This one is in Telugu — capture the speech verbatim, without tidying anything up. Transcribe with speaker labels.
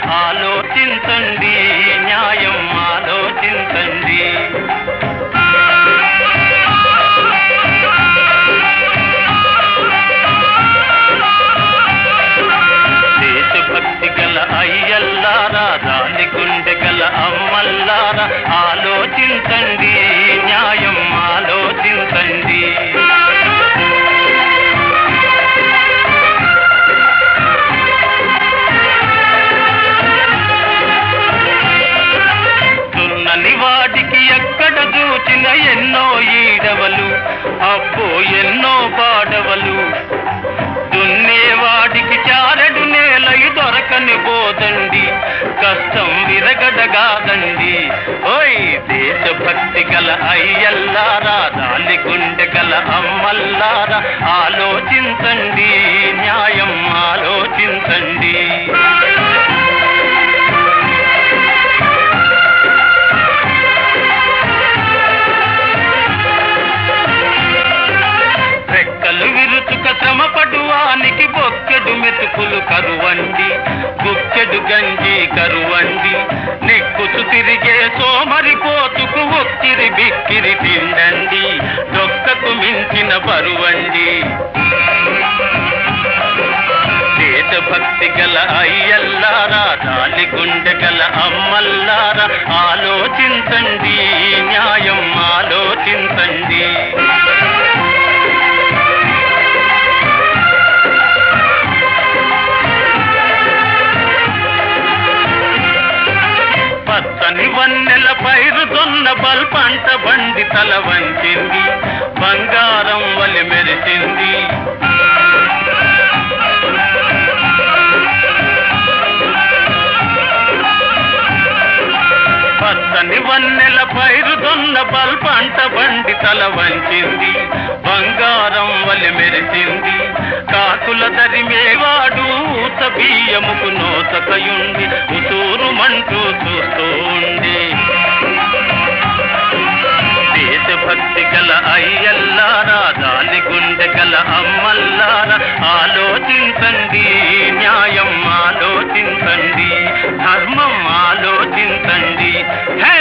Speaker 1: ఆలోచించండి, న్యాయం ఆలోచించండి. దేశభక్తి గల అయ్యల్లారా, దాని గుండె గల అమ్మల్లారా, ఆలోచించండి, న్యాయం ఆలోచించండి. వాడికి ఎక్కడ చూచిన ఎన్నో ఈడవలు, అబ్బో ఎన్నో పాడవలు. దున్నేవాడికి చారడు నేలయి దొరకని పోదండి, కష్టం విరగడగాదండి. ఓయ్ దేశభక్తి గల అయ్యల్లారా, దాని గుండె గల అమ్మల్లారా, ఆలోచించండి, న్యాయం ఆలోచించండి. రెక్కలు విరుచుక శ్రమపడువానికి బొక్కెడు మెతుకులు కరువండి, బుక్కెడు గంజి కరువండి. నెక్కుచు తిరిగే సోమరి పోతుకు ఒక్కిరి బిక్కిరి తిండండి, డొక్కకు మించిన బరువండి. దేశభక్తి గల అయ్యల్లారా, దాని గుండె గల అమ్మల్లారా, ఆలోచించండి, న్యాయం ఆలోచించండి. పచ్చని వన్నెల పైరు దొన్న బల్ పంట బండి తల వంచింది, బంగారం వలి మెరిసింది. పచ్చని వన్నెల పైరు దొన్న బల్ పంట బండి తల వంచింది, బంగారం వలి మెరిసింది. కాకుల దరిమేవాడు ఊత బియ్యముకు నోతకయుండి, ఉసూరుమంటూ చూస్తూ ఉండి. దేశభక్తి గల అయ్యల్లారా, దాని గుండె గల అమ్మల్లారా, ఆలోచించండి, న్యాయం ఆలోచించండి, ధర్మం ఆలోచించండి.